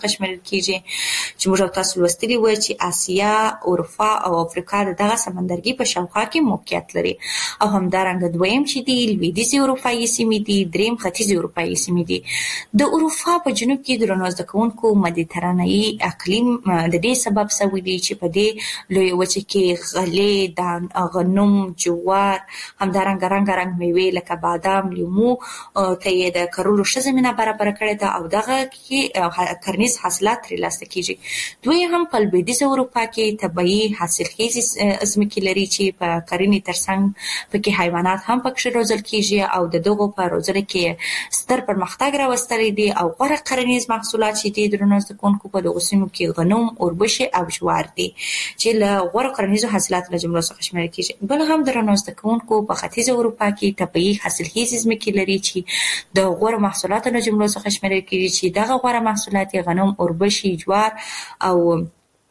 څخه شمیرل کیږي چې موږ تاسو لوستلي و چې آسیا، اروپا او افریقا دغه سمندرګي په شاوخوا کې موقعیت لري او همدارنګه دویم چې دی لویدیځي اروپایي سیمې دي، دریم ختیځي اروپایي سیمې دي. د اروپا په جنوب کې د رڼا زده کوونکو مدیترانه‌ایي اقلیم د دې سبب شوی دی چې په دې لوی وچه کې غلې، دان، غنم، جوار، همدارنګه رنګارنګ میوې لکه بادام، لیمو ته یې د کرلو ښه زمینه برابره کړې ده او دغه کې کرنیز حاصلات ترلاسه کیږي. دویم په لویدیځه اروپا کې طبیعي حاصلخیزې ځمکې لري چې په کرنې ترڅنګ پکې حیوانات هم پکې روزل کیږي او د دغو په روزنه کې ستر پرمختګ راوستلی دی او غوره کرنیز محصولات چې دي د رڼا زده کوونکو په دغو سیمو کې غنم، اوربشې او جوار دي چې له غوره کرنیزو حاصلاتو له جملو څخه شمیرل کیږي. بل هم د رڼا زده کوونکو په ختیځه اروپا کې طبیعي حاصلخیزې ځمکې لري چې د غوره محصولاتو له جملو څخه شمیرل کیږي چې دغه غوره محصولات غنم، اوربشې، جوار او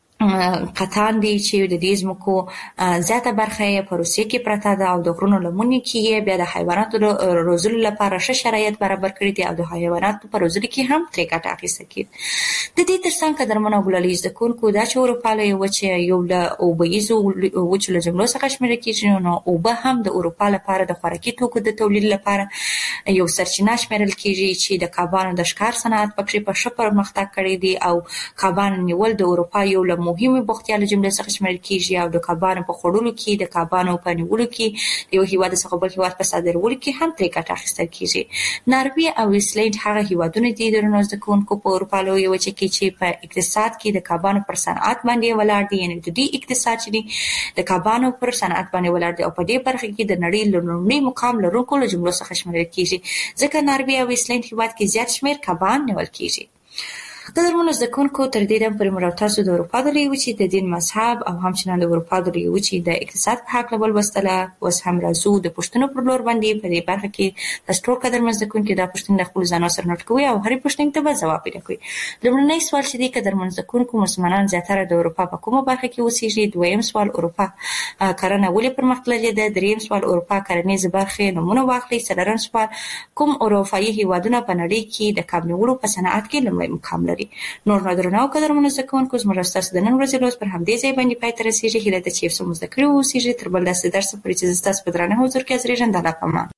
قطان دي چې د دې ځمکو زیاته برخه یې په روسیې کې پرته ده او د غرونو لمنې کې یې بیا د حیواناتو روزلو لپاره ښه شرایط برابر کړي دي او د حیواناتو په روزلو کې هم ترې ګټه اخیستل کېږي. د دې ترڅنګ قدرمنو او ګلالي زده کوونکو دا چې اروپا له وچې یو له اوبهیزو وچو له جملو څخه شمیرل کېږي، نو اوبه هم د اروپا لپاره د خوراکي توکو د تولید لپاره یو سرچینه شمیرل کېږي چې د کبانو د ښکار صنعت پکې په ښه پرمختګ کړی دی او کبانو نیول د اروپا یو له مهمه بوختیا له جملې څخه شمیرل کیږي او د کبانو په خوړلو کې، د کبانو په نیولو کې، یو هیواد څخه بل هیواد په صادرولو کې هم ترې ګټه اخیستل کیږي. ناروې او ایسلنډ هغه هیوادونه دي د رڼا زده کوونکو په اروپا لویه وچه کې چې په اقتصاد کې د کبانو پر صنعت باندې ولاړ دي، یعنې د دې اقتصاد چې دی د کبانو پر صنعت باندې ولاړ دی او په دې برخه کې د نړۍ له لومړي مقام لرونکو له جملو څخه شمیرل کیږي ځکه ناروې او ایسلنډ هیواد کې زیات شمیر کبان نیول کیږي. قدرمنو زده کوونکو تر دې دم پورې موږ تاسو د اروپا د لویې وچې د دین مذهب او همچنان د اروپا د لویې وچې د اقتصاد په هکله ولوستله. اوس هم راځو د پوښتنو پر لور باندې. په دې برخه کې تاسو ټول قدرمن زده کوونکي دا پوښتنې د خپلو ځانونو سره نوټ کوئ او هرې پوښتنې ته به ځواب پیدا کوئ. لومړنی سوال چې دی قدرمن زده کوونکو مسلمانان زیاتره د اروپا په کومه برخه کې اوسېږي؟ دویم سوال اروپا کرنه ولې پرمختللې ده؟ دریم سوال اروپا کرنیزې برخې نومونه واخلئ. څلورم سوال کوم اروپایي هیوادونه په نړۍ کې د کب نیولو په صنعت کې لومړی مقام لري؟ نور درنو قدرمنو زده کوونکو زموږ ستاسو د نن ورځې لوست پر همدې ځای باندې پای ته رسېږي. هیله ده چې یو څه مو زده کړي واوسېږي. تر بل داسې درس پورې چې زه ستاسو په درانه حضور کې حاضرېږم، د الله په امان.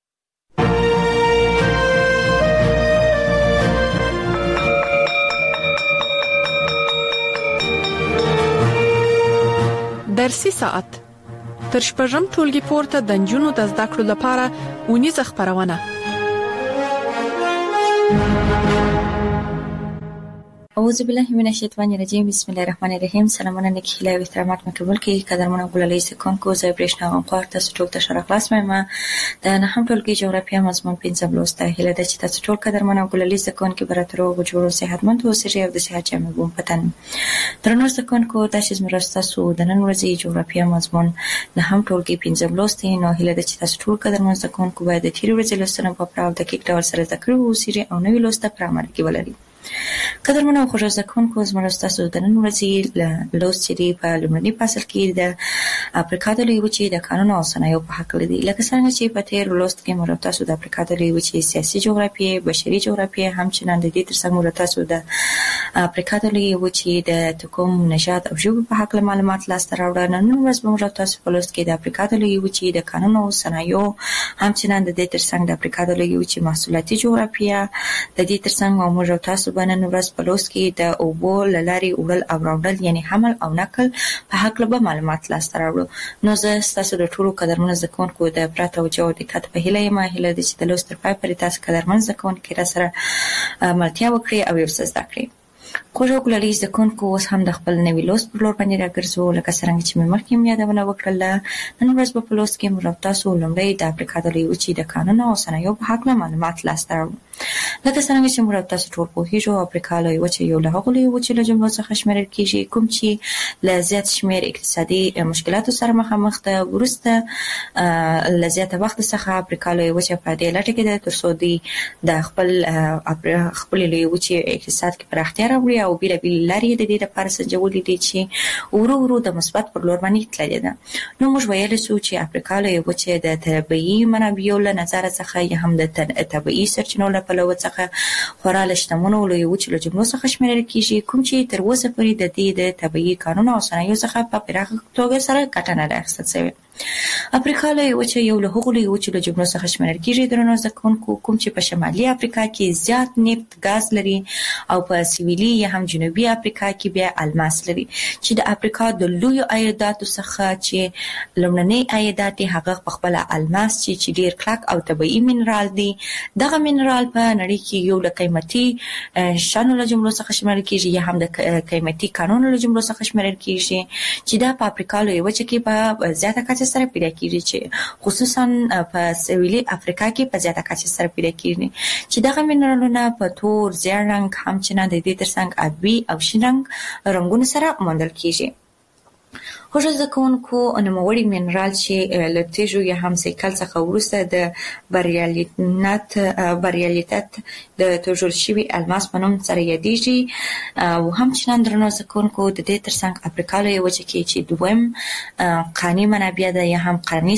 درسي ساعت تر شپږم ټولګي پورته د نجونو د زده کړو لپاره اونیزه خپرونه. اعوذ بالله من الشیطان الرجیم. بسم الله الرحمن الرحیم. سلامونه نیک هیله او احترامات مقبول کی قدرمن او ګلالي زده کوونکو، زه برېښنا غوښتل تاسو ټول ته ښه راغلاست مې د نهم ټولګي جغرافیه مضمون 15 لوست. هیله ده چې تاسو ټول قدرمن او ګلالي زده کوونکي براتر او جوړو صحتمند اوسئ او د صحت جامې بوم پتن. درنو زده کوونکو، تاسو زموږ تاسو د نن ورځې جغرافیه مضمون نهم ټولګي 15 لوست نو هیله ده چې تاسو ټول قدرمن زده کوونکو باید د تیرې ورځې لوستنه په پراو دقیق ډول سره زده کړو اوسئ او نوې لوست پر عمل کې ولرئ. قدرمنو خوږ زده کوونکو، زموږ تاسو د نن ورځې لوست چې دی په لومړني فصل کې د افریقا د لویې وچې د قانون او صنایعو په هکله دی. لکه څنګه چې په تیر لوست کې موږ تاسو د افریقا د لویې وچې سیاسي جغرافیه، بشري جغرافیه، همچنان د دې ترڅنګ موږ تاسو د افریقا د لویې وچې د تکوم، نژاد او ژبو په هکله معلومات لاسته راوړل. نن ورځ به موږ تاسو په لوست کې د افریقا د لویې وچې د قانون او صنایعو، همچنان د دې ترڅنګ د افریقا د لویې وچې محصولاتي جغرافیه، د دې ترڅنګ موږ تاسو نن ورځ په لوست کې د اوبو له لارې وړل او راوړل یعنی حمل او نقل په هکله به معلومات لاسته راوړو. نو زه ستاسو د ټولو قدرمنو زده کوونکو د پوره توجه او دقت په هیله یم. هیله ده چې د لوست تر پای پورې تاسو قدرمن زده کوونکي را سره ملتیا وکړئ او یو څه زده کړئ. خوږو ګلالي زده کوونکو، اوس هم د خپل نوي لوست پر لور باندې راګرځو. لکه څرنګه چې مې مخکې یادونه وکړله، نن ورځ به په لوست کې موږ تاسو لومړی د افریقا د لویې وچې د قانون او صنایعو په هکله معلومات لاسته راوړو. لکه څرنګه چې موږ تاسو ټول پوهیږو، افریقا لویې وچې یو له هغو لویو وچو له جملو څخه شمیرل کیږي کوم چې له زیات شمیر اقتصادي مشکلاتو سره مخامخ ده. وروسته له زیاته وخت څخه افریقا لویې وچې په دې لټه کې ده ترڅو دوی د خپل لویې وچې اقتصاد کې پراختیا راوړي او بیلابیل لارې د دې لپاره سنجولې دي چې ورو ورو د مثبت پر لور باندې تللې ده. نو موږ ویلی سو چې افریقا لویې وچې د طبیعي منابعو له نظره څخه یا هم د طبیعي سرچینو له پلوه څخه خورا لشتمنو لوی وچلو جملو څخه شمیرل کیږي، کوم چې تر اوسه پورې د دې د طبيعي قانون او صنایعو څخه په پراخه توګه سره ګټه نه اخیستل شوې. افریقا لوی وچه یو له هغو لوی وچلو جملو څخه شمیرل کیږي درنو زده کوونکو، کوم چې په شمالي افریقا کې زیات نفت ګاز لري او په سویلي یا هم جنوبي افریقا کې بیا الماس لري، چې د افریقا د لوی عایداتو څخه چې لومړنی عایدات هغه په خپل الماس چې ډیر کلک او طبيعي منرال دی. دغه منرال په نړۍ کې یو له قیمتي شانو له جملو څخه شمیرل کیږي یا هم د قیمتي قانون له جملو څخه شمیرل کیږي، چې دا په افریقا لوی وچه کې په زیاته کچه سره پیدا کیږي، چې خصوصا په سویلي افریقا کې په زیاته کچه سره پیدا کیږي، چې دغه منرالونه په تور، زیړ رنګ، همچنان د دې ترڅنګ ابي او شین رنګ رنگونو سره موندل کیږي. خوږ زده کوونکو نوموړي منرال چې له تیږو یا هم سیکل څخه وروسته د بریالیتت د توجل شوي الماس په نوم سره یادېږي، او همچنان درنو زده کوونکو د دې ترڅنګ افریقا لویه وچه کې چې دویم قاني منابع ده یا هم قرني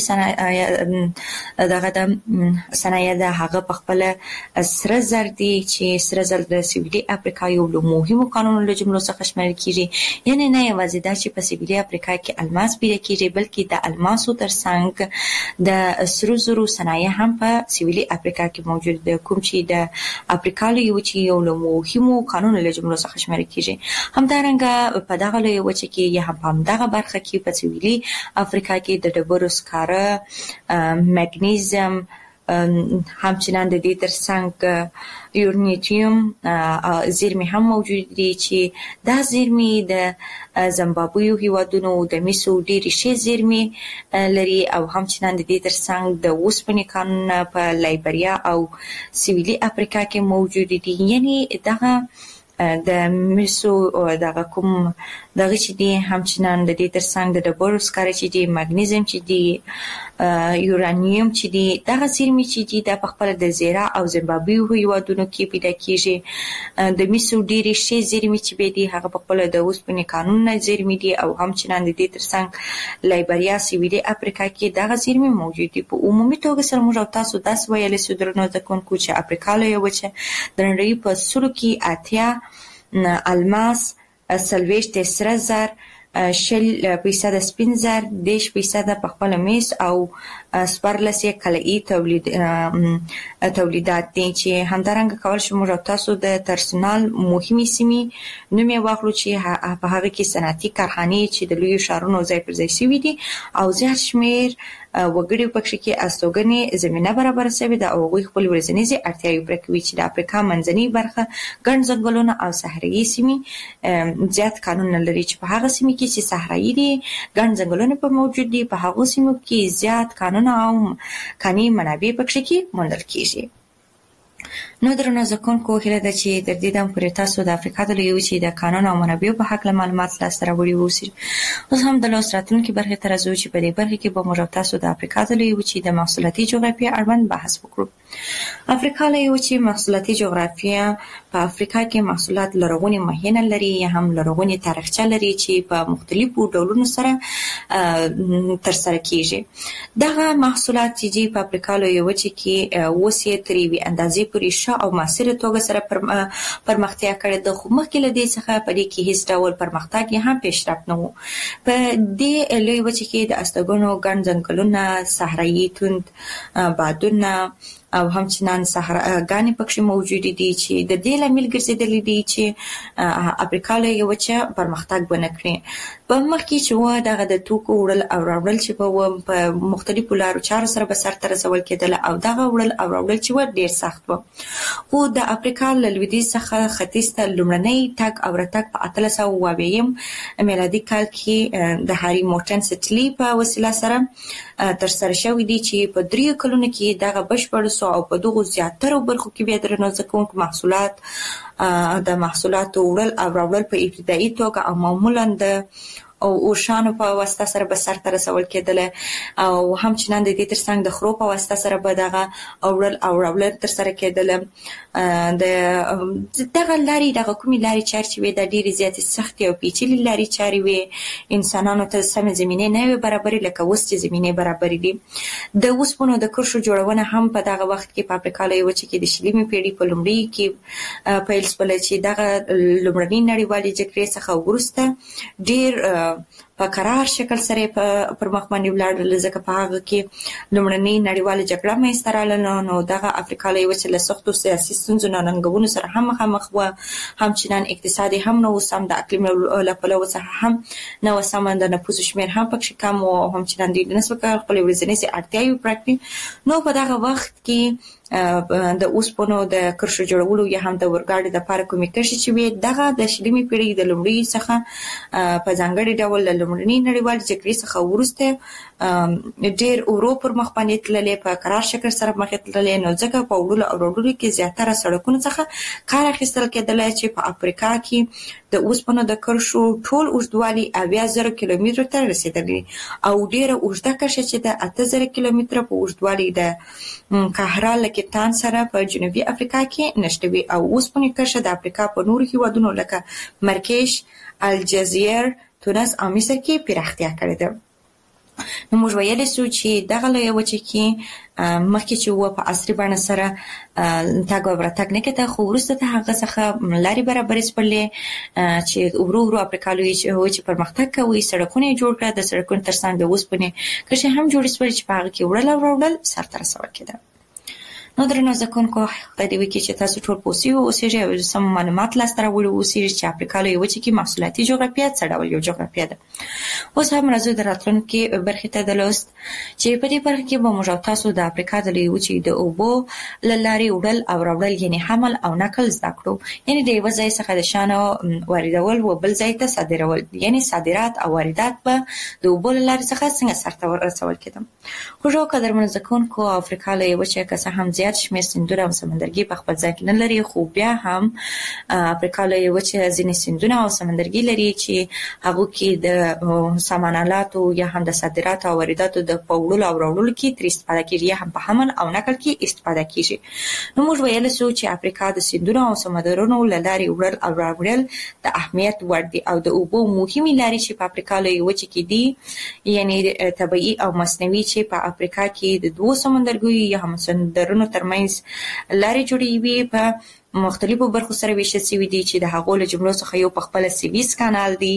صنایع ده، هغه په خپله سره زر دي، چې سره زر د سویلي افریقا یو له مهمو قانونو له جملو څخه شمیرل کیږي. یعنې نه یوازې دا چې په سویلي افریقا کې الماس پیدا کیږي، بلکې د الماسو ترڅنګ د سرو زرو صنایع هم په سویلي افریقا کې موجود ده، کوم چې د افریقا لویه وچې یو له مهمو قانونو له جملو څخه شمیرل کیږي. همدارنګه په دغه لویه وچه کې یا هم په همدغه برخه کې په سویلي افریقا کې د ډبرو سکاره، مګنیزیم، همچنان د دې ترڅنګ یورانیم زیرمې هم موجود دي، چې دا زیرمې د زیمبابوې هیوادونو د مسو ډېرې ښې زیرمې لري، او همچنان د دې ترڅنګ د اوسپنې کانونه په لایبریا او سویلي افریقا کې موجود دي. یعنی دغه د مسو دغه کوم دغه چې دي، همچنان د دې ترڅنګ د ډبرو سکاره چې دي، مګنیزیم چې دي، یورانیم چې دي، دغه زیرمې چې دي دا په خپله د زیرا او زیمبابوې هیوادونو کې پیدا کیږي. د مسو ډېرې ښې زیرمې چې دي هغه په خپله د اوسپنې کانونه زیرمې دي، او همچنان د دې ترڅنګ لایبریا سویلي افریقا کې دغه زیرمې موجود دي. په عمومي توګه سره موږ او تاسو داسې ویلی سو درنو زده کوونکو چې افریقا لویه وچه د نړۍ په سلو کې 80 الماس، 40 سره زر، 60% سپین زر، 10% په خپل میس او 14 کلایی تولیدات دي، چې همدارنګه کول شو موږ تاسو د ترسنال مهمې سیمې نوم یې واخلو، چې په هغه کې صنعتي کارخانې چې د لویو ښارونو ځای پر ځای شوي دي، او زیات شمیر وګړي پکې کې استوګنې زمینه برابر شوې ده، او هغوی خپل ورځنیزې اړتیاوې پوره کوي، چې د افریقا منځنۍ برخه ګڼ ځنګلونه او صحرایي سیمې زیات قانونونه لري، چې په هغه سیمې کې چې صحرایي دي، ګڼ ځنګلونه په موجود دي، په هغو سیمو کې زیات قانون او قانوني منابع پکې کې موندل کیږي. نو درنو زده کوونکو، هیله ده چې تر دې دم پورې تاسو د افریقا د لویې وچې د قانون او منابعو په هکله معلومات لاسته راوړي واوسئ. اوس هم د لوست راتلونکې برخې ته راځو، چې په دې برخه کې به موږ تاسو د افریقا د لویې وچې د محصولاتي جغرافیې اړوند بحث وکړو. افریقا لویې وچې محصولاتي جغرافیه په افریقا کې محصولات لرغونې مخینه لري یا هم لرغونې تاریخچه لري، چې په مختلفو ډولونو سره ترسره کیږي. دغه محصولات چې په افریقا لویې وچې کې اوس یې تر یوې اندازې پورې ښه او مؤثره توګه سره پرمختیا کړې ده، خو مخکې له دې څخه په دې کې هیڅ ډول پرمختګ یا هم پیشرفت نه و. په دې لویې وچې کې د استوګنو ګڼ ځنګلونه، صحرایي توند بادونه او همچنان صحراګانې پکې موجود دي، چې د دې لامل ګرځېدلي دي چې افریقا لویه وچه پرمختګ ونه کړي. په مخکې چې و دغه د توکو وړل او راوړل چې په مختلفو لارو چارو سره به سرته رسول کېدل، او دغه وړل او راوړل چې و ډېر سخت و. خو د افریقا له لویدیځ څخه ختیځ ته لومړنی تګ او راتګ په 1890 میلادي کال کې د هاري مورټن سټلي په وسیله سره ترسره شوی دی، چې په 3 کلونو کې دغه بشپړ سو، او په دغو زیاترو برخو کې بیا درنو زده کوونکو محصولات د محصولاتو وړل او راوړل په ابتدایي توګه او معمولا د او اوشانو په واسطه سره به سر ته رسول کېدل او هم چنان د دې ترڅنګ د خرو په واسطه سره به دغه اورول تر سره کېدل. دغه لاري دغه کومي لاري چارې وي د ډېری زیاتې سختې او پیچلې لاري چارې وي انسانانو ته سمې زمینه نه وي برابرې لکه اوس چې زمینه برابرې دي. د اوسپنو د کرښو جوړونه هم په دغه وخت کې په افریقا لویه وچه کې د 20مې پیړۍ په لومړي کې پیل شول چې دغه لومړنۍ نړیوالې جګړې څخه وروسته ډېر په قرار شکل سره پر مخ باندې ولاړل ځکه په هغه کې لومړنۍ نړیواله جګړه مېسته راغله نو دغه افریقا لویه وچه له سختو سیاسي ستونزو ننګونو سره هم مخامخ وه همچنان اقتصادي هم نه و سم د اقلیم له پلوه څخه هم نه و سم د نفوسو شمېر هم پکې کم و همچنان دوی نسبت خپلې ورځنۍ اړتیاوې پوره کړي. نو په دغه وخت کې د اوسپنو د کرښو جوړولو یا هم د اورګاډي د لپاره کومې کرښې چې وي دغه د 20مې پیړۍ د لومړي څخه په ځانګړي ډول د لومړنۍ نړیوالې جګړې څخه وروسته ډېر ورو پر مخ باندې تللې په قرار شکل سره مخې تللې نو ځکه په وړلو او راوړلو کې زیاتره سړکونو څخه کار اخیستل کېدل چې په افریقا کې د اوسپنو د کرښو ټول اوږدوالي 80,000 کیلومترو ته رسیدلی او ډېره اوږده کرښه چې د 8,000 کیلومتره په اوږدوالي د قاهره له کیپټاون سره په جنوبي افریقا کې نشته وي او اوسپنې کرښه د افریقا په نورو هیوادونو لکه مراکش، الجزایر، تونس او مصر کې پراختیا کړې ده. نو موږ ویلی سو چې دغه لویه وچه کې مخکې چې و په عصري بڼه سره تګ او راتګ نه کېده خو وروسته د هغه څخه لارې برابرې شولې چې ورو ورو افریقا لویه وچه پرمختګ کوي سړکونه یې جوړ کړه د سړکونو ترڅنګ د اوسپنې کرښې هم جوړې شولې چې په هغه کې وړل او راوړل سرته رسول کېده. نو درنو زده کوونکو خدای دې وکړي چې تاسو ټول پوه اوسئ او سم معلومات لاسته راوړي اوسئ چې افریقا لویه وچه کې محصولاتي جغرافیه څه ډول یو جغرافیه ده. اوس هم راځو د راتلونکي برخې ته د لوست چې په دې برخه کې به موږ او تاسو د افریقا د لویې وچې د اوبو له لارې وړل او راوړل یعنې حمل او نقل زده کړو یعنې د یوه ځای څخه د شیانو واردول و بل ځای ته صادرول یعنې صادرات او واردات به د اوبو له لارې څخه څنګه سرته رسول کېده. خوږو قدرمنو زده کوونکو افریقا لویه وچه که څه هم زیات شمېر سیندونه او سمندرګي په خپل ځای کې نه لري خو بیا هم افریقا لویه وچه ځینې سیندونه او سمندرګي لري چې هغو کې د سامان آلاتو یا هم د صادراتو او وارداتو د وړلو او راوړلو کې ترې استفاده کېږي یا هم په حمل او نقل کې استفاده کېږي. نو موږ ویلی سو چې افریقا د سیندونو او سمندرونو له لارې وړل او راوړل د اهمیت وړ دي او د اوبو مهمې لارې چې په افریقا لویه وچه کې دي یعنې طبیعي او مصنوعي چې په افریقا کې د دوو سمندرګیو یا هم سمندرونو ترمنځ لارې جوړوي په مختلفو برخو سره ویشل شوي دي چې د هغو له جملو څخه یو په خپله سویس کانال دی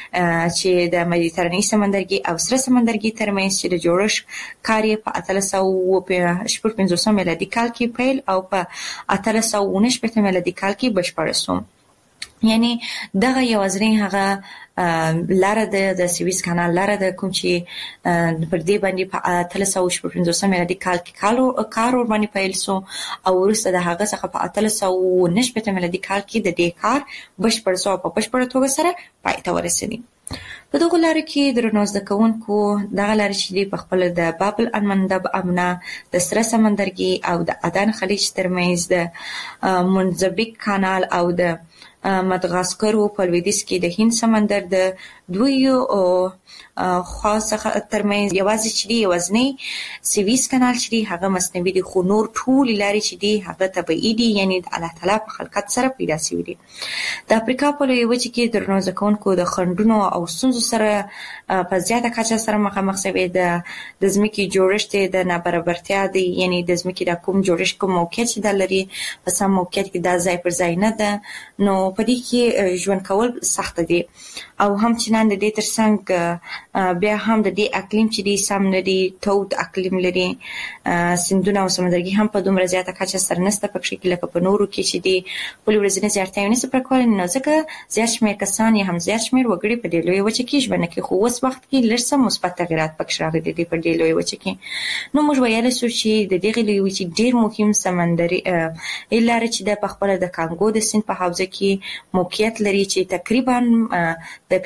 چې د مدیترانې سمندرګي او سره سمندرګي ترمنځ چې د جوړښت کار یې په 1856 میلادي کال کې پیل او په 1869 میلادي کال کې بشپړ شو. یعنی دغه یوازینی هغه لاره د سویس کانال لاره د کوم چې پر دې باندې په 1855 میلادي کال کې کار ور باندې پیل شو او وروسته د هغه څخه په 1890 میلادي کال کې د دې کار بشپړ شو په بشپړه توګه سره پای ته ورسېدی. په دغه لار کې درنو زده کوونکو دغه لار چې په خپل د باب المندب امنا د سره سمندرګي او د عدن خلیج ترمنځ د منځبیک کانال او د مدغاسکر په لویدیځ کې د هند سمندر د دویو خاصه ترمنځ یوازې چې دی یوازنی سویس کانال چې دی هغه مصنوعي دی خو نور ټول لارې چې دی هغه طبيعي دي یعنی د الله تعالی په خلقت سره پیدا شوی دي. د افریقا په لویه وچه کې درنو ځکونکو د خندونو او ستونزو سره په زیاته کچه سره مخامخ شوی د ځمکې جوړښت د نابرابرتیا دی یعنی د ځمکې د کوم جوړښت کوم موقعیت چې د لري په سم موقعیت کې د ځای پر ځای نه ده نو په دې کې ژوند کول سخت دي او هم چې نن د دې ترڅنګ بیا هم د دې اقلیم چې دی سم نه دی تود اقلیم لري سیندونه او سمندرګي هم په دومره زیاته کچه سره نسته پکې کې لکه په نورو کې چې دی په ورځنی ځارتیا نه سپر کول نه ځکه زیات شمېر کسان یا هم زیات شمېر وګړي په دې لوی وچه کې ژوند کوي خو اوس وخت کې لږ څه مثبت تغیرات پکې راغلي دي په دې لوی وچه کې. نو موږ ویل شو چې د دې لوی وچه ډیر مهم سمندري لاره چې د خپل د کانګو د سیند په حوزه کې کې موقعیت لري چې تقریبا د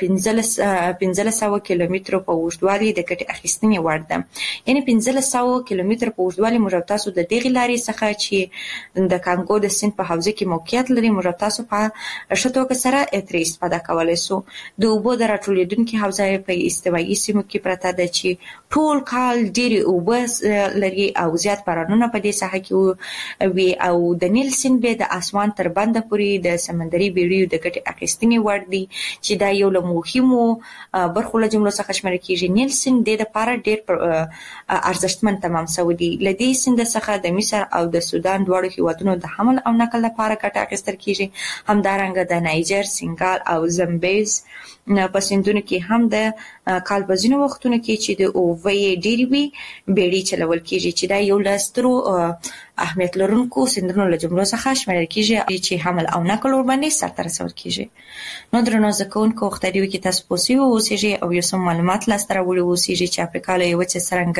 1500 کیلومترو په اوږدوالي د ګټې اخیستنې وړ ده. یعنی 1500 کیلومتر په اوږدوالي موږ تاسو د دغه لارې څخه چې د کانګو د سیند په حوزه کې موقعیت لري موږ تاسو په شتوګه سره ترې استفاده کولای شو. د اوبو د راټولېدونکو حوزه په استوایي سیمو کې پرته ده چې ټول کال ډېری اوبه لري او زیات بارانونه په دې ساحه کې وي او د نیل سیند به د اسمان تر بنده پورې د سمندري بیړیو د ګټې اخیستنې وړ دي چې دا یو له مهمو برخو له جملو څخه شمېرل کېږي. نیل سیند د لپاره ډېر ارزښتمن تمام شوی دی. له دې سیند څخه د مصر او د سودان دواړو هیوادونو د حمل او نقل لپاره ګټه اخیستل کېږي. همدارنګه د نایجر، سنگال او زمبیز په سیندونو کې هم د کال په ځینو وختونو کې چې د اوبه ډېرې وي بیړۍ چلول کېږي چې دا یو له سترو اهمیت لرونکو سیندونو له جملو څخه شمېرل کېږي چې حمل او نقل ورباندې سرته رسول کېږي. نو درنو زده کوونکو وخت دی چې تاسو پوه اوسئ او یو څه معلومات لاسته راوړي اوسئ چې افریقا له یوه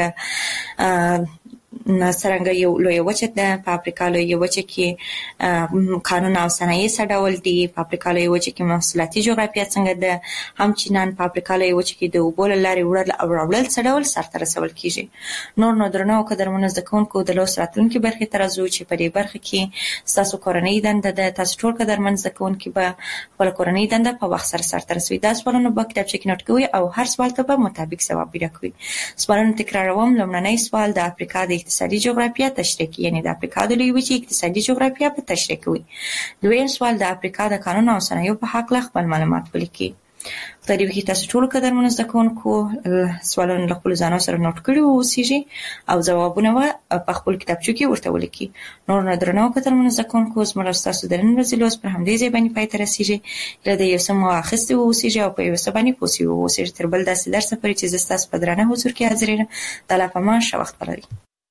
څرنګه یو لوی وچه ده. په افریقا لوی وچه کې قانون او صنایع څه ډول دي، په افریقا لوی وچه کې محصولاتي جغرافیه څنګه ده، همچنان په افریقا لوی وچه کې د اوبو له لارې وړل او راوړل څه ډول سرته رسول کېږي. نو درنو او قدرمنو زده کوونکو د لوست راتلونکي برخې ته راځو چې په دې برخه کې ستاسو کورنۍ دنده ده. تاسو ټول قدرمن زده کوونکي به خپله کورنۍ دنده په وخت سره سرته رسوي. دا سوالونه به کتابچه کې نوټ کوئ او هر سوال ته به مطابق ځواب پیدا کوئ. سوالونه تکراروم. لومړنی سوال د افریقا د اقتصادي جغرافیه تشریح کوي، یعنی د افریقا د لویې وچې اقتصادي جغرافیه په تشریح کوي. دویم سوال د افریقا د قانون او صنایعو په هکله خپل معلومات ولیکئ. په دې کې تاسو ټول قدرمنو زده کوونکو سوالونه له خپلو ځانو سره نوټ کړي اوسئ او ځوابونه په خپل کتابچو کې ورته ولیکئ. نور درنو قدرمنو زده کوونکو زموږ او ستاسو د نن ورځې لوست پر همدې ځای باندې پای ته رسیږي. له دې یو څه مو اخیستي اوسئ او په یو څه باندې پوه شوي اوسئ. تر بل داسې درسه پورې چې زه ستاسو په درانه حضور کې حاضر یم. د الله په امان، ښه وخت ولرئ.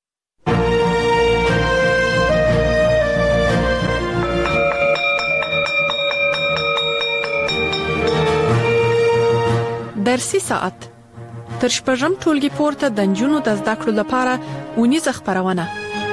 درسي ساعت تر شپږم ټولګي پورته د نجونو د زده کړو لپاره اونیزه خپرونه.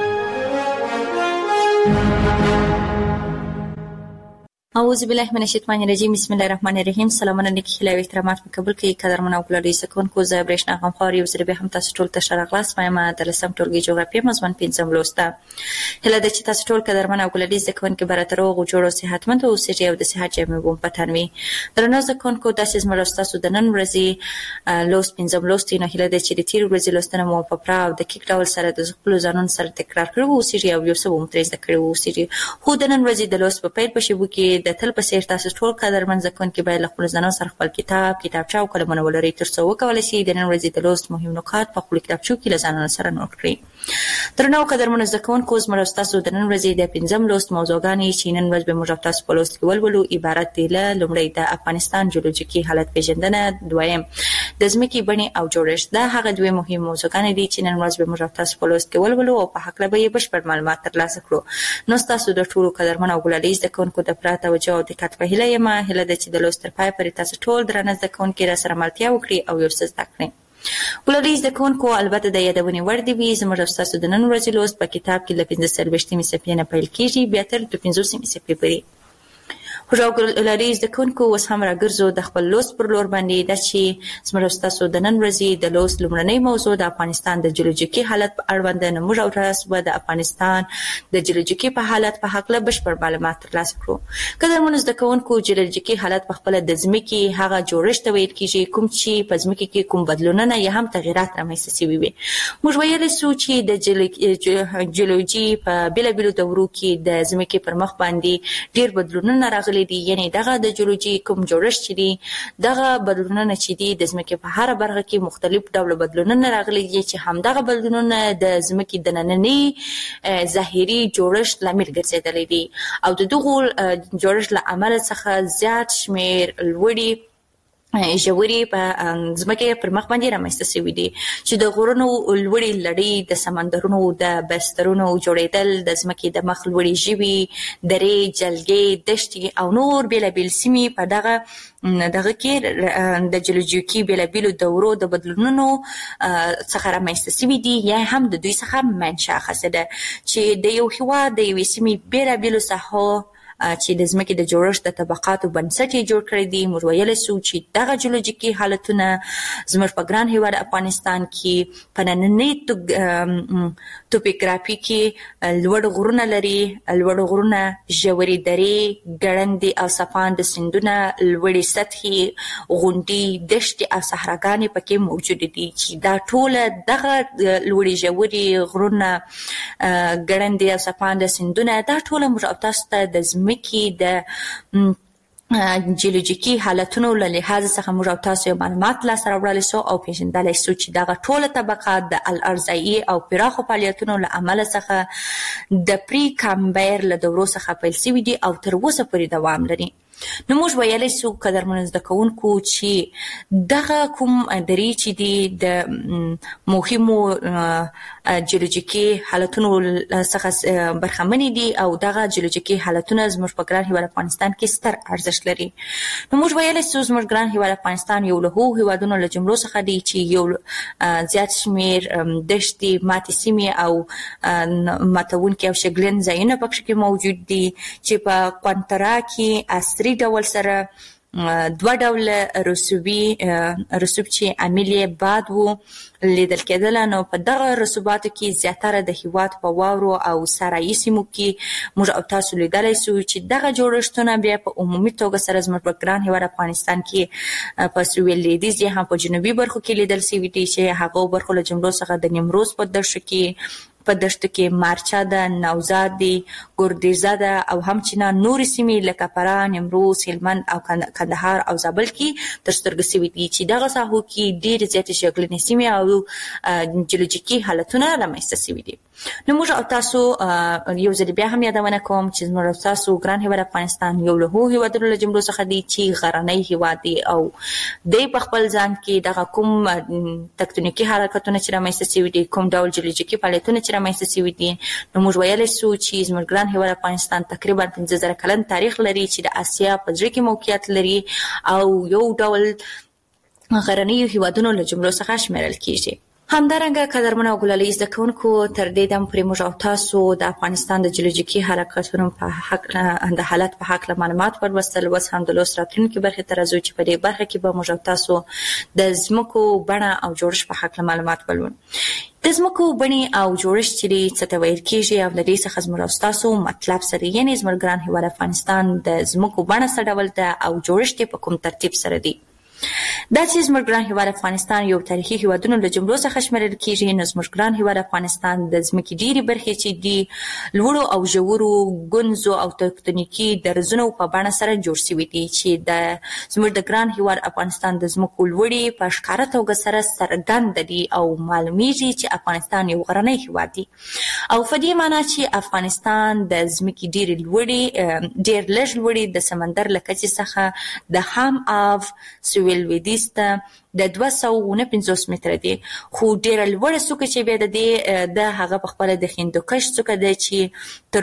اعوذ بالله من الشیطان الرجیم. بسم الله الرحمن الرحیم. سلامونه نیکی خیلی او احترامات مقبول کړئ. قدرمن او ګلالي سکونکو زه برېښنا غمخوار یو ځل بیا هم تاسو ټول ته ښه راغلاست. وایم د لسم ټولګي جغرافیه مضمون 5م لوست ده. هیله ده چې تاسو ټول قدرمن او ګلالي سکونکو برابر روغ او جوړ او صحتمند اوسئ او د صحت جامې بوم پټن وي. درنو سکونکو تاسو زموږ تاسو د نن ورځې لوست 5م لوست نه هیله ده چې د تیر ورځې لوستنه مو په پرا او د دقیق ډول سره د خپل ځانون سره تکرار کړو اوسئ او یو څه مو ترې زده کړو اوسئ. خو د نن ورځې د لوست په پیل په شیبو کې د تل په سیر تاسو ټول قدرمن زده کوونکي باید له خپلو ځانونو سره خپل کتابچه او قلمونه ولرئ تر څو وکولی شئ د نن ورځې د لوست مهم نکات په خپلو کتابچو کې له ځانونو سره نوټ کړئ. درنو قدرمنو زده کوونکو زموږ او ستاسو د نن ورځې د 5م لوست موضوعګانې چې نن ورځ به موږ او تاسو په لوست کې ولولو عبارت دي له لومړی د افغانستان جیولوجیکي حالت پیژندنه، دویم د ځمکې بڼې او جوړښت. دا هغه دوه مهم موضوعګانې دي چې نن ورځ به موږ او تاسو په لوست کې ولولو او په هکله به یې بشپړ معلومات ترلاسه کړو. نو ستاسو د ټولو قدرمن او ګلالي زده کوونکو د پوره توجه او دقت په هیله یم. هیله ده چې د لوست تر پای پورې تاسو ټول درانه زده کوونکي را سره ملتیا وکړي او یو څه زده کړئ. ګلالي زده کوونکو البته د یادونې وړ دي وي زموږ او ستاسو د نن ورځې لوست په کتاب کې له 45مې صفحې نه پیل کېږي بیا تر 50مې صفحې پورې. ګلالي زده کوونکو اوس هم راګرځو د خپل لوست پر لور باندې. دا چې زموږ او ستاسو د نن ورځې د لوست لومړنۍ موضوع د افغانستان د جیولوجیکي حالت په اړوند ده. نو موږ او تاسو به د افغانستان د جیولوجیکي په حالت په هکله بشپړ معلومات ترلاسه کړو. قدرمنو زده کوونکو جیولوجیکي حالت په خپله د ځمکې هغه جوړښت ته ویل کېږي کوم چې په ځمکې کې کوم بدلونونه یا هم تغیرات رامنځته شوي وي. موږ ویلی سو چې د جیولوجي په بېلابېلو دورو کې د ځمکې پر مخ باندې ډېر بدلونونه راغلي دي. یعنی دغه د جیولوجي کوم جوړښت چې دي دغه بدلونونه چې دي د ځمکې په هره برخه کې مختلف ډول بدلونونه راغلي دي چې همدغه بدلونونه د ځمکې د ننني ظاهري جوړښت لامل ګرځېدلی دي او د دغو جوړښت له امله څخه زیات شمېر لوړې ژورې په ځمکې پر مخ باندې رامنځته شوي دي چې د غرونو لوړې لړۍ، د سمندرونو د بسترونو جوړېدل، د ځمکې د مخ لوړې ژوي، درې، جلګې، دښتې او نور بېلابېل سیمې په دغه کې د جیولوجیکي بېلابېلو دورو د بدلونونو څخه رامنځته شوي دي یا هم د دوی څخه منشأ اخیستې ده چې د یو هېواد د یوې سیمې بېلابېلو ساحو چې د ځمکې د جوړښت د طبقاتو بنسټ یې جوړ کړی دی. موږ ویلی سو چې دغه جیولوژیکي حالتونه زموږ په ګران هیواد افغانستان کې په نننۍ توپوګرافي کې لوړ غرونه لري، لوړ غرونه، ژورې درې، ګړندې او څپانده سیندونه، لوړې سطحې، غونډۍ، دښتې او صحراګانې پکې موجودې دي چې دا ټوله دغه لوړې ژورې غرونه، ګړندې او څپانده سیندونه، دا ټوله موږ او تاسو ته د ځمکې د جیولوژیکي حالتونو له لحاظ څخه موږ او تاسو معلومات لاسته راوړلی سو او پیژندلی سو چې دغه ټوله طبقات د الارضایي او پراخو فعالیتونو له امله څخه د پری کامبر له دورو څخه پیل شوي دي او تر اوسه پورې دوام لري. نو موږ ویلی سو قدرمنو زده کوونکو چې دغه کوم درې چې دي د مهمو جیولوژیکي حالتونو څخه برخمنې دي او دغه جیولوژیکي حالتونه زموږ په ګران هیواد افغانستان کې ستر ارزښت لري. نو موږ ویلی سو زموږ ګران هیواد افغانستان یو له هغو هیوادونو له جملو څخه دی چې یو زیات شمیر دښتې، ماتې سیمې او ماتونکي او شګلن ځایونه پکې کې موجود دي چې په قونترا کې عصري ډول سره دوه ډوله رسوب چې عامل یې باد و لیدل کېدله. نو په دغه رسوباتو کې زیاتره د هیواد په واورو او صحرایي سیمو کې موږ او تاسو لیدلی سو چې دغه جوړښتونه بیا په عمومي توګه سره زموږ په ګران هیواد افغانستان کې په سویل لویدیځ یا هم په جنوبي برخو کې لیدل سوي دي چې هغو برخو له جملو څخه د نیمروز په دښتو کې مارچا ده، نوزاد دی، ګردیزه ده او همچنان نورې سیمې لکه فراه، نیمروز، هلمند او کندهار او زابل کې تر سترګو سوي دي چې دغه ساحو کې ډېرې زیاتې شګلنې سیمې او جیولوژیکي حالتونه رامنځته سوي دي. نو موږ او تاسو یو ځل بیا هم یادونه کوم چې موږ او تاسو ګران هیواد افغانستان یو له هغو هیوادونو له جملو څخه دی چې غرنی هیواد دی او دی په خپل ځان کې دغه کوم تکتونیکي حرکتونه چې رامنځته سوي دي، کوم ډول جیولوژیکي فعالیتونه چې رامنځته سوي دي، نو موږ ویلی سو چې زموږ ګران هیواد افغانستان تقریبا 15,000 کلن تاریخ لري چې د اسیا په زړه کې موقعیت لري او یو ډول غرنیو هیوادونو له جملو څخه شمیرل کیږي. همدارنګه قدرمنو او ګلالي زده کوونکو تر دې دم پورې موږ او تاسو د افغانستان د جیولوژیکي حرکتونو په حق د حالت په حق معلومات ورلوستل. اوس هم د لوست راتلونکي برخې ته راځو چې په دې برخه کې به موږ او تاسو د ځمکو بڼه او جوړښت په حق معلومات ولولو. د ځمکو بڼې او جوړښت چې څه ته ویل کېږي او د دې څخه زموږ او ستاسو مطلب سره یعنې زموږ ګران هیواد افغانستان د ځمکو بڼه څه ډول ده او جوړښت په کوم ترتیب سره دی. دا چې زموږ ګران هیواد افغانستان یو تاریخي هیوادونو له جملو څخه شمیرل کېږي، نو زموږ ګران هیواد افغانستان د ځمکې ډېرې برخې چې دي لوړو او ژورو ګونځو او تکتونیکي درزونو په بڼه سره جوړ شوي دي چې زموږ د ګران هیواد افغانستان د ځمکو لوړې په ښکاره توګه سره څرګنده دي او معلومیږي چې افغانستان یو غرنی هیواد دی او په دې معنی چې افغانستان د ځمکې ډېر لږ لوړې د سمندر له کچې څخه د هم آف سویل لویدیځ ته د 249 متره دی، خو ډېره لوړه څوکه چې بیا د هغه په خپله د هندوکش څوکه ده چې تر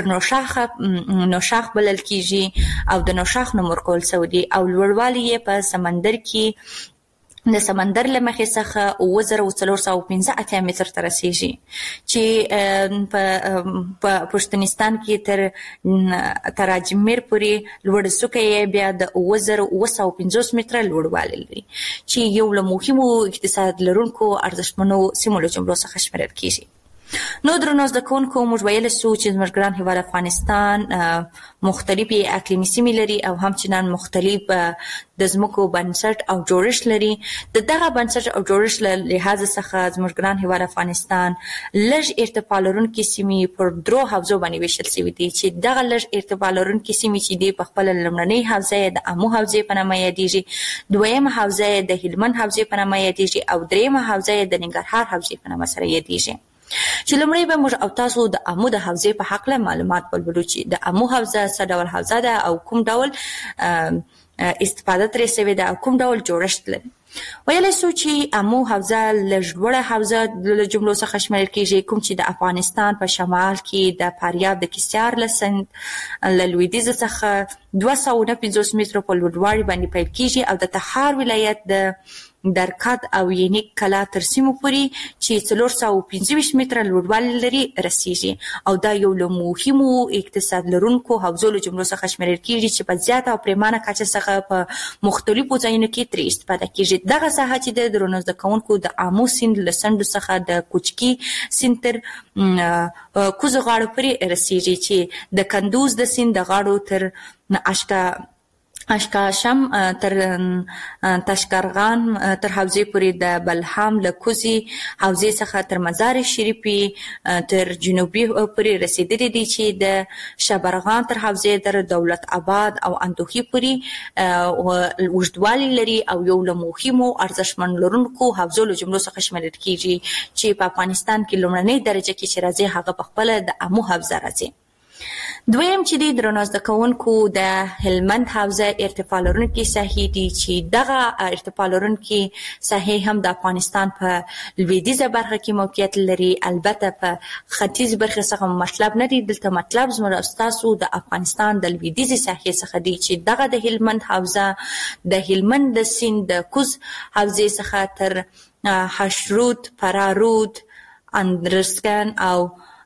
نوشاخ بلل کېږي او د نوشاخ نوم ورکول سوی دی او لوړوالی یې په سمندر کې د سمندر له مخې څخه 9415 متر ته رسیږي چې په پښتونستان کې تر اجمیر پورې لوړه څوکه یې بیا د 9750 متره لوړوالی لري چې یو له مهمو اقتصاد لرونکو ارزښتمنو سیمو له جملو څخه شمیرل کېږي. نو درنو زده کوونکو موږ ویلی سو چې زموږ ګران هیواد افغانستان مختلفې اقلیمي سیمې لري او همچنان مختلف د ځمکو بنسټ او جوړښت لري. د دغه بنسټ او جوړښت له لحاظ څخه زموږ ګران هیواد افغانستان لږ ارتفاع لرونکي سیمې پر 3 حوزو باندې ویشل شوي دي چې دغه لږ ارتفاع لرونکي سیمې چې دي په خپله لومړنۍ حوزه یې د امو حوزې په نامه یادېږي، دویمه حوزه یې د هلمند حوزې په نامه یادېږي او دریمه حوزه یې د ننګرهار حوزې په نامه سره یادېږي. چې لومړی به موږ او تاسو د امو د حوزې په هکله معلومات ولولو چې د امو حوزه څه ډول حوزه ده او کوم ډول استفاده ترې شوې ده او کوم ډول جوړښت لري. ویلی سو چې امو حوزه لږ لوړه حوزه له جملو څخه شمیرل کېږي، کوم چې د افغانستان په شمال کې د فاریاب د کیسیار له سند له لویدیځ څخه 249 مترو په لوړوالي باندې پیل کېږي او د تخار ولایت د درکد او ینیک کلا تر سیمو پورې چې 425 متره لوړوالی لري رسیږي او دا یو له مهمو اقتصاد لرونکو حوزو له جملو څخه شمیرل کیږي چې په زیاته او پریمانه کچه څخه په مختلفو ځایونو کې ترې استفاده کیږي. دغه ساحه چې د درونو زده کوونکو د آمو سیند له څنډو څخه د کوچکي سیند تر کوزو غاړو پورې رسیږي چې د کندوز د سیند د غاړو تر اشکاشم تر تشکرغان تر حوزې پورې د بلهام له کوزي حوزې څخه تر مزار شریفي تر جنوبي پورې رسیدلي دي چې د شبرغان تر حوزې تر دولت آباد او اندوخي پورې اوږدوالی لري او یو له مهمو ارزښتمن لرونکو حوزو له جملو څخه شمیرل کیږي چې په افغانستان کې لومړنۍ درجه کې چې راځي هغه په خپله د آمو حوزه راځي. دویم چې دی درنو زده کوونکو د هلمند حوزه ارتفاع لرونکي ساحې دي چې دغه ارتفاع لرونکي ساحې هم د افغانستان په لویدیځه برخه کې موقعیت لري. البته په ختیځ برخه څخه مطلب نه دی، دلته مطلب زموږ استاسو د افغانستان د لویدیځې ساحې څخه دی چې دغه د هلمند حوزه د هلمند د سیند د کوز حوزې څخه تر حشرود، فرارود، اندرسکن او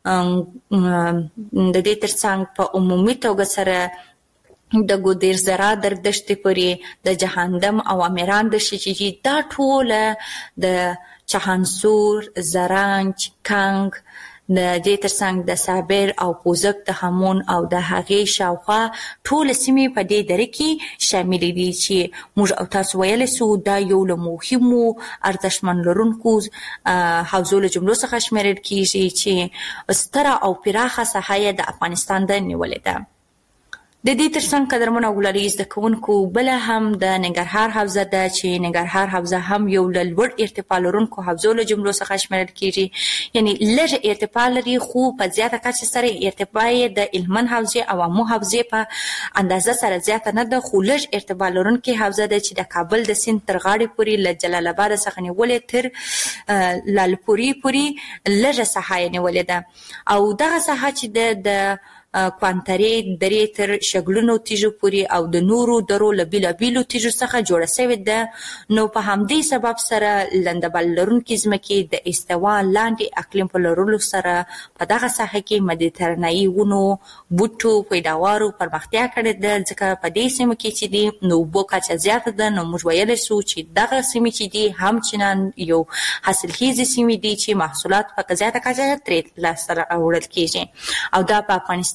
د دې ترڅنګ په عمومي توګه سره د ګودیر زرا در دښتې پورې د جهاندم او امیران دښتې چې دا ټوله د چهانسور، زرنج، کنگ، د دې ترڅنګ د صابر او پوزک د همون او د هغې شاوخوا ټوله سیمې په دې دره کې شاملې دي چې موږ او تاسو ویلی سو دا یو له مهمو ارزښتمن لرونکو حوزو له جملو څخه شمیرل کیږي چې ستره او پراخه ساحه یې د افغانستان د نیولې ده. د دې ترڅنګ قدرمنو او ګلالي زده کوونکو بله هم د ننګرهار حوزه ده چې ننګرهار حوزه هم یو له لوړ ارتفاع لرونکو حوزو له جملو څخه شمیرل کیږي، یعنی لږ ارتفاع لري خو په زیاته کچه سره ارتفاع یې د هلمند حوزې او آمو حوزې په اندازه سره زیاته نه ده، خو لږ ارتفاع لرونکې حوزه ده چې د کابل د سیند تر غاړې پورې له جلال آباد څخه نیولې تر لالپورې پورې لږه ساحه یې نیولې ده او دغه ساحه چې د کوانترې درې تر شګلونو تیږو پورې او د نورو درو له بیلابیلو تیږو څخه جوړه شوې ده. نو په همدې سبب سره لندبل لرونکې ځمکې د استوا لاندې اقلیم په لرلو سره په دغه ساحه کې مدیترانه‌ایي ونو، بوټو پیداوارو پرمختیا کړې ده، ځکه په دې سیمو کې چې دي نو اوبو کچه زیاته ده. نو موږ ویلی سو چې دغه سیمې چې دي همچنان یو حاصلخیزې سیمې دي چې محصولات په زیاته کچه ترې لاسته راوړل کیږي او دا په افغانستان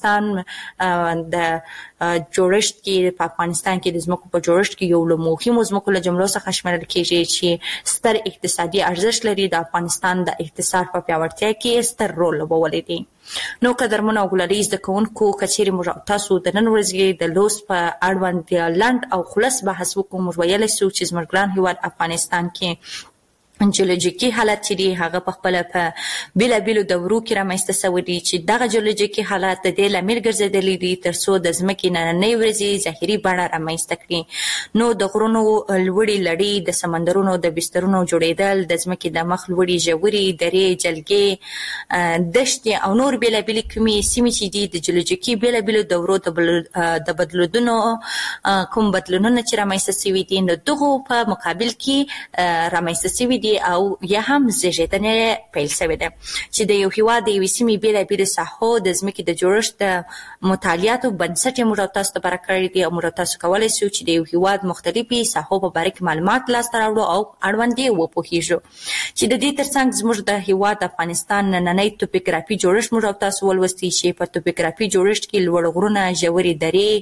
د جوړښت کې په افغانستان کې د ځمکو په جوړښت کې یو له مهمو ځمکو له جملو څخه شمیرل کیږي چې ستر اقتصادي ارزښت لري، د افغانستان د اقتصاد په پیاوړتیا کې ستر رول لوبولی دی. نو قدرمنو او ګلالي زده کوونکو که چیرې موږ تاسو د نن ورځې د لوست په اړوند لنډ او خلص بحث وکړو، موږ ویلی سو چې زموږ ګران هیواد افغانستان کې جیولوژیکي حالت چې دی هغه په خپله په بیلابیلو دورو کې رامنځته سوی دی چې دغه جیولوژیکي حالت د دې لامل ګرځېدلی دی تر څو د ځمکې نننۍ ورځې ظاهري بڼه رامنځته کړي. نو د غرونو لوړې لړۍ، د سمندرونو د بسترونو جوړېدل، د ځمکې د مخ لوړې ژورې درې، جلګې، دښتې او نور بیلابیلې کومې سیمې چې دي د جیولوژیکي بیلابیلو دورو د بدلونونو کوم بدلونونه چې رامنځته سوي دي نو دغو په مقابل کې رامنځته سوي دي او یا هم زیږېدنه پیل شوې ده چې د یو هیواد د یوې سیمې بیلابیلو ساحو د ځمکې د جوړښت د مطالعاتو بنسټ یې موږ تاسو ته برابر کړی دی او موږ تاسو کولی شو چې د یو هیواد مختلفې ساحو په باره کې معلومات لاسته راوړو او اړوند یې وپوهیږو چې د دې ترڅنګ زموږ د هیواد افغانستان نننی توپوګرافي جوړښت موږ تاسو ولوستی چې په توپوګرافي جوړښت کې لوړ غرونه، ژورې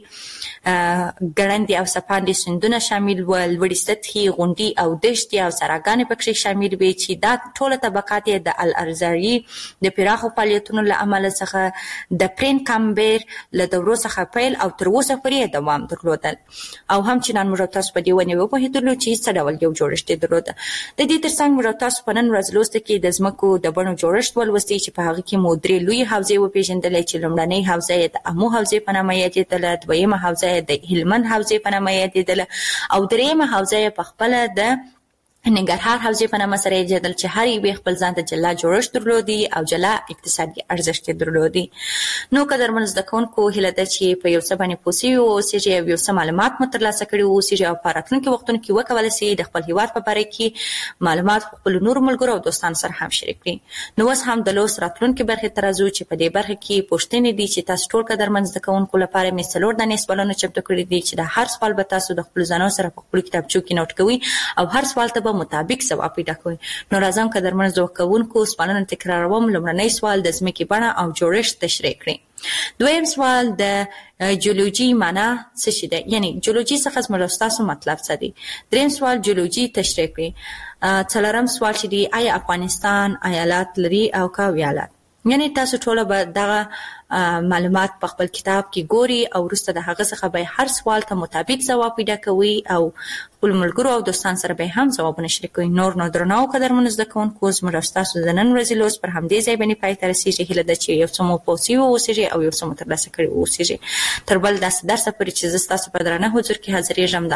درې، ګړندې او څپاندې سیندونه شامل ول، لوړې سطحې، غونډۍ او دښتې او سراګانې پکې شامل وي چې دا ټوله طبقات یې د الارزایي د پراخو فعالیتونو له امله څخه د پرین کامبر له دورو څخه پیل او تر اوسه پورې دوام درلودل او همچنان موږ تاسو په دې ونې وپوهېدلو چې څه ډول یو جوړښت یې درلوده. د دې ترڅنګ موږ تاسو په نن ورځ لوست کې د ځمکو د بڼو جوړښت ولوستی چې په هغه کې مو درې لویې حوزې وپېژندلې چې لومړنۍ حوزه یې د آمو حوزې په نامه یادېدله، دویمه حوزه یې د هلمند حوزې په نامه یادېدله او درېیمه حوزه یې په خپله د ننګرهار حوزې په نامه سره یادل چې هر یو خپل ځان ته جلا جوړښت درلودي او جلا اقتصادي ارزښت درلودي. نو قدرمن زده کوونکو هیله ده چې په یو څه باندې پوسي او سیجی او یو څه معلومات مو ترلاسه کړي او سیجی او پاراتلونکو وختونو کې وکولای شي د خپل هیواد په باره کې معلومات خپل نور ملګرو او دوستانو سره هم شریک کړي. نو اوس هم د لوست راتلونکو برخه ترازو چې په دې برخه کې پوښتنې دي چې تاسو ټول قدرمن زده کوونکو لپاره مې څلور دانې سوالونه چمتو کړي دي چې د هر سوال به تاسو د خپل ځانو سره په خپل کتابچو کې نوٹ کوئ او هر سوال ته مطابق ځواب پیدا کوئ. نو راځم قدرمن زده کوونکو سوالونه تکراروم. لومړنی سوال د ځمکې بڼه او جوړښت تشریح کړئ. دویم سوال د جیولوژي معنا څه شي ده، یعنی جیولوژي څخه زموږ تاسو مطلب څه دی. دریم سوال جیولوژي تشریح کړئ. څلورم سوال چې دی آیا افغانستان ایالات لري او کا ویالات، یعنی تاسو ټول به دغه معلومات په خپل کتاب کې ګوري او وروسته د هغه څخه به هر سوال ته مطابق ځواب پیدا کوي او خپل ملګرو او دوستان سره به هم ځوابونه شریکوي. نور نو درنو قدرمن زده کوونکو زموږ تاسو د نن ورځې لوست پر همدې ځای باندې پای ته رسیږي. هیله ده چې یو څه مو پوسي اوسېږي او یو څه مو ترلاسه کړي اوسېږي. تر بل داسې درس پورې چې زه ستاسو په درنه حضور کې حاضرېږم.